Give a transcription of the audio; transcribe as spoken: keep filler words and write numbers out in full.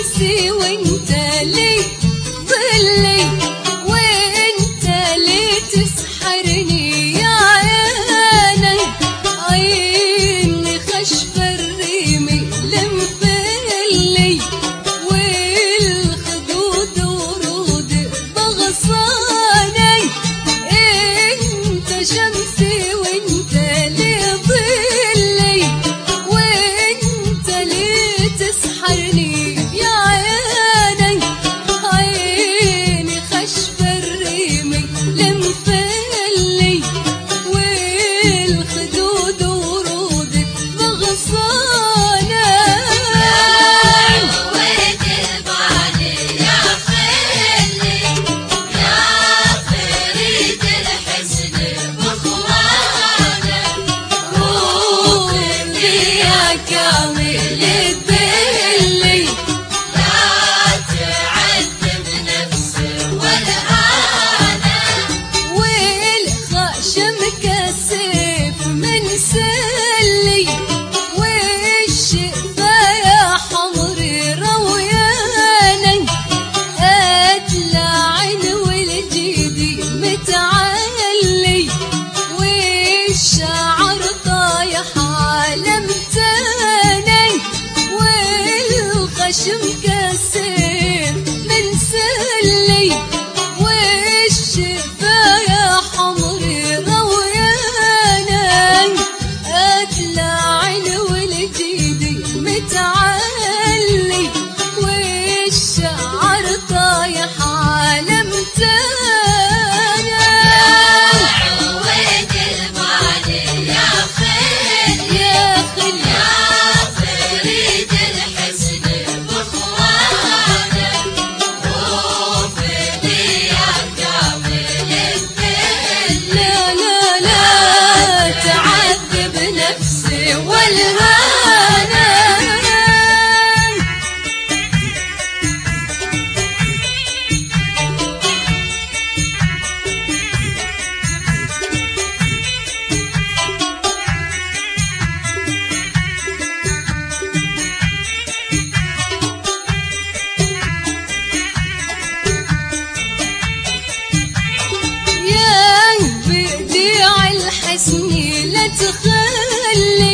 شمسي وانت لي ظلي، وانت لي تسحرني يا عيني، عيني خشف الريمي لمفلي، والخدود ورود بغصاني. انت شمسي وانت لي ظلي، وانت لي تسحرني يا عيني، عيني خشف الريمي لمفلي، والخدود ورود بغصاني. كامل الذل لا تعذب نفسي والهانا، والخشم كالسيف من سلي، والشفايا حمري روياني، اتلعن والجدي متعلي، والشعر طايح عالم تاني، والخشم كاسر من سلي، والشفايا حمري روياني، اتلعن والجدي متعلي، والشعر طايح عالم تاني. نفسي والهانا يا بديع الحسن لا تخلي